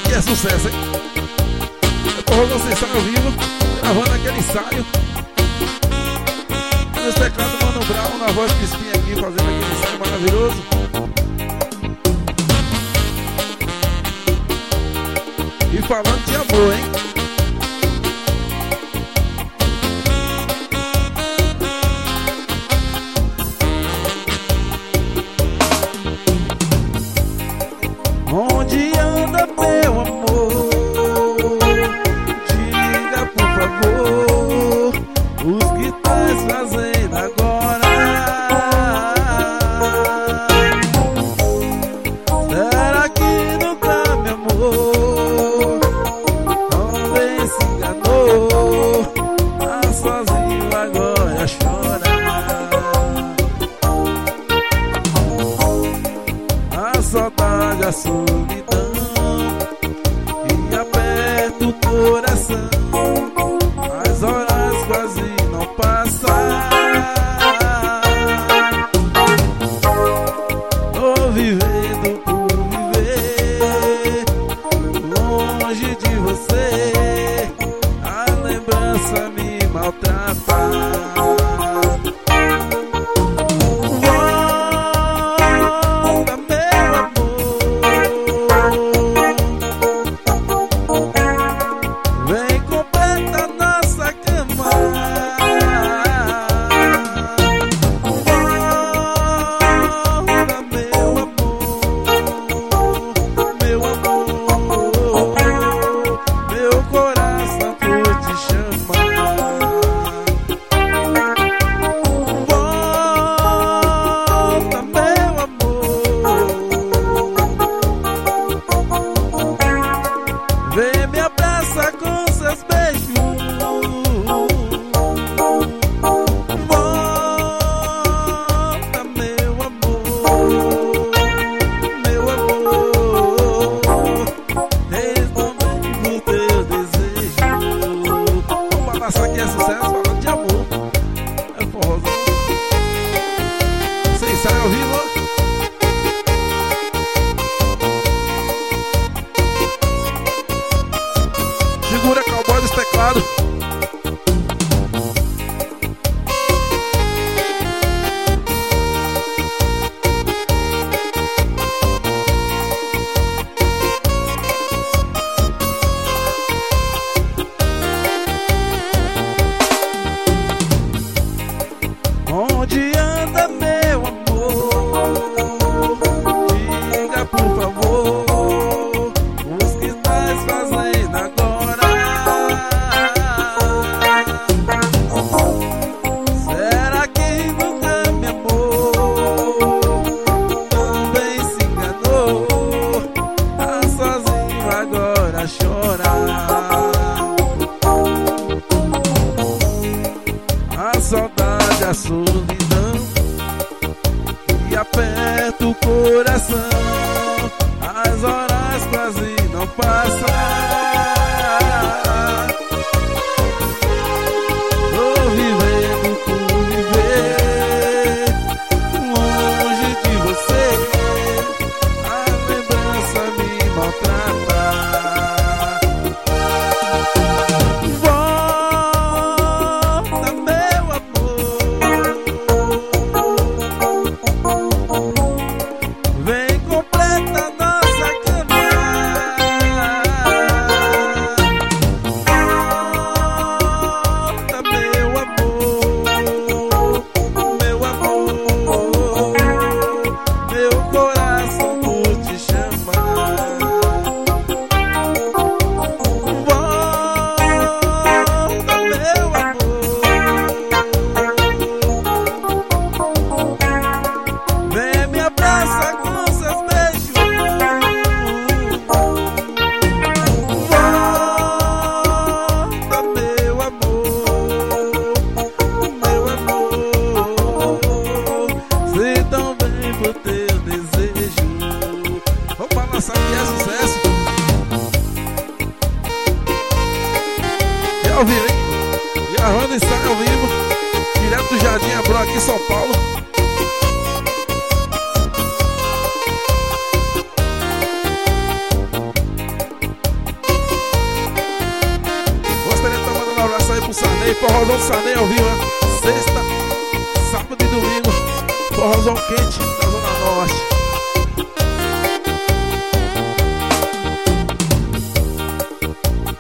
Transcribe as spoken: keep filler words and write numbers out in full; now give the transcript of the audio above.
aqui é sucesso, hein? Porra, você está ao vivo, gravando aquele ensaio. Nos teclados Mano Brown, na voz Crispim aqui, fazendo aquele ensaio maravilhoso. E falando de amor, hein? Onde anda meu amor? Diga por favor os que estás fazendo agora. Será que nunca me amou? Também se enganou. Tá sozinho agora chora. A saudade, a solidão que aperta o coração. As horas quase não passam. Tô vivendo por viver longe de você. A lembrança me maltrata. Segura, cowboy dos teclados. Onde anda meu amor? Diga por favor os que estás fazendo agora. Será que nunca me amou? Também se enganou. Tá sozinho agora chora. A saudade, a solidão que aperta o coração. As horas quase não passam. Tô vivendo por viver longe de você. A lembrança me maltrata. Volta, meu amor. Vem, completa nossa cama. Volta, meu amor. Meu amor. Meu coração por te chamar. Volta, meu amor. Vem, me abraça com seus beijos. Volta, meu amor. Meu amor. Se tão bem pro teu desejo. Vamos balançar que é sucesso. É ao vivo, hein? E a Randa está ao vivo, direto do Jardim Abrão aqui em São Paulo. aí, forrozão Sarney ao vivo, né? Sexta, sábado e domingo, forrozão quente.